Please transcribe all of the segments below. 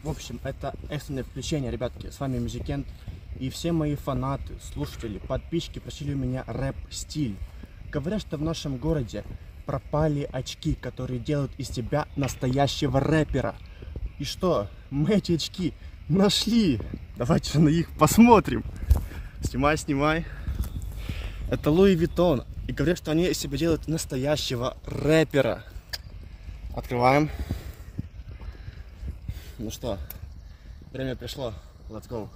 В общем, это экстренное включение, ребятки. С вами Музикент. И все мои фанаты, слушатели, подписчики просили у меня рэп-стиль. Говорят, что в нашем городе пропали очки, которые делают из тебя настоящего рэпера. И что? Мы эти очки нашли. Давайте же на них посмотрим. Снимай, снимай. Это Луи Виттон. И говорят, что они из себя делают настоящего рэпера. Открываем. Ну что, время пришло. Let's go.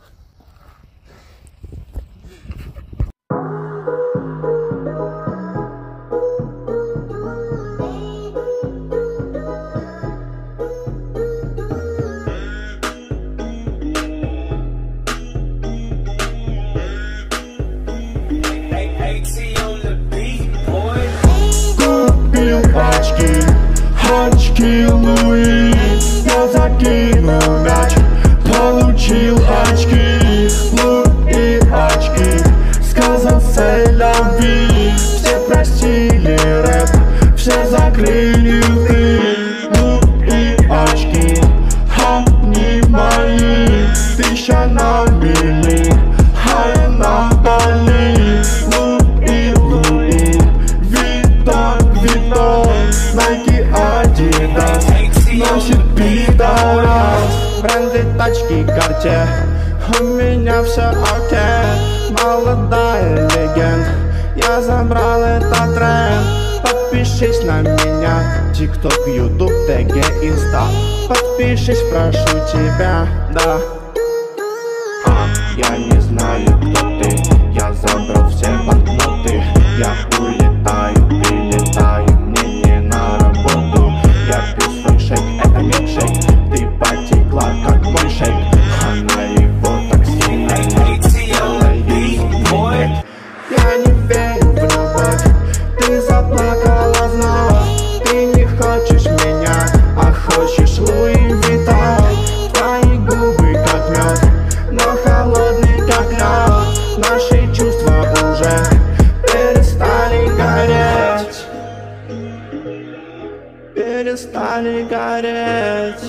Очки Луи, я закинул мяч, получил очки. Луи очки, сказал селяви. Все просили рэп, все закрыли рты. Луи очки, они мои. 1000 на мили, а я на Бали. Луи, Виттон, Nike, Adidas, носит пидорас. Бренды, тачки, карте, у меня все окей. Молодая легенд, я забрал этот тренд. Подпишись на меня, TikTok, YouTube, ТГ, Инста. Подпишись, прошу тебя, да. Я не знаю, кто ты, я забрал все банкноты. Я улетаю, прилетаю, мне не на работу. Я пью свой шейк, это милкшейк. Ты потекла, как мой шейк. Она его так сильно делает нет. Я не верю в любовь, ты заплакала вновь. Ты не хочешь меня, а хочешь Луи Виттон. Твои губы как мед, но холодный как лед. Наши чувства уже перестали гореть. Перестали гореть.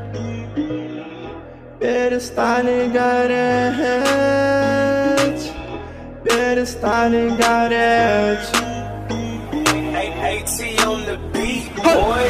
Перестали гореть. Перестали гореть. AT on the beat, boy.